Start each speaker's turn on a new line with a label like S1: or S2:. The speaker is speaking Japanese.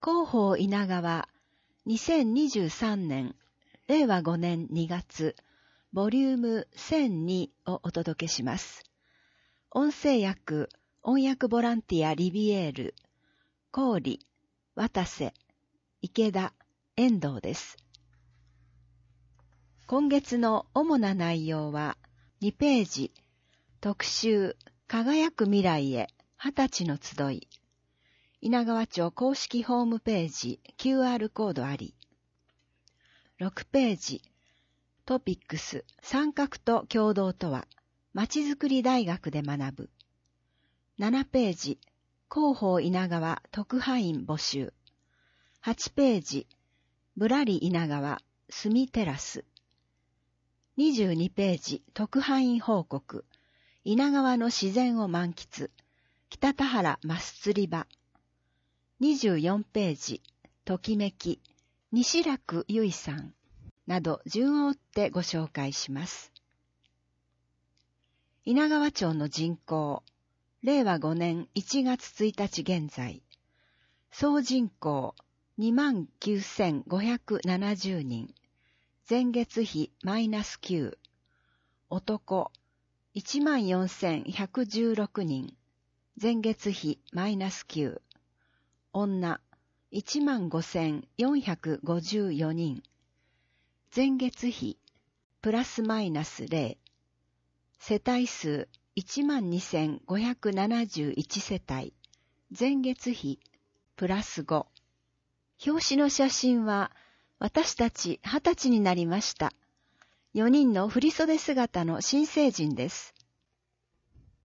S1: 広報稲川2023年令和5年2月ボリューム1002をお届けします。音声訳、音訳ボランティアリビエール、郡、渡瀬、池田、遠藤です。今月の主な内容は2ページ、特集、輝く未来へ、20歳の集い。稲川町公式ホームページ QR コードあり。6ページ、トピックス、参画と協働とは、まちづくり大学で学ぶ。7ページ、広報稲川特派員募集。8ページ、ぶらり稲川住テラス。22ページ、特派員報告。稲川の自然を満喫。北田原マス釣り場。24ページ、ときめき。西楽ゆいさん。など順を追ってご紹介します。稲川町の人口。令和5年1月1日現在。総人口 29,570 人。前月比マイナス9。男 14,116 人。前月比マイナス9。女 15,454 人。前月比プラスマイナス0。世帯数 12,571 世帯。前月比プラス5。表紙の写真は私たち20歳になりました。4人の振袖姿の新成人です。